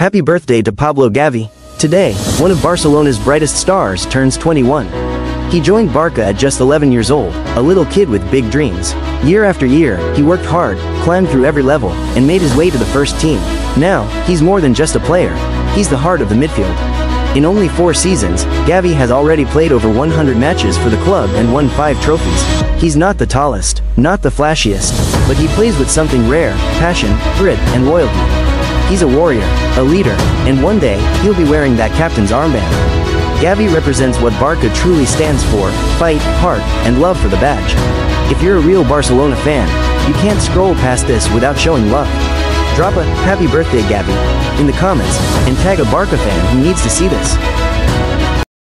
Happy birthday to Pablo Gavi. Today, one of Barcelona's brightest stars turns 21. He joined Barca at just 11 years old, a little kid with big dreams. Year after year, he worked hard, climbed through every level, and made his way to the first team. Now, he's more than just a player. He's the heart of the midfield. In only 4 seasons, Gavi has already played over 100 matches for the club and won 5 trophies. He's not the tallest, not the flashiest, but he plays with something rare: passion, grit, and loyalty. He's a warrior, a leader, and one day, he'll be wearing that captain's armband. Gavi represents what Barca truly stands for: fight, heart, and love for the badge. If you're a real Barcelona fan, you can't scroll past this without showing love. Drop a "Happy Birthday Gavi" in the comments, and tag a Barca fan who needs to see this.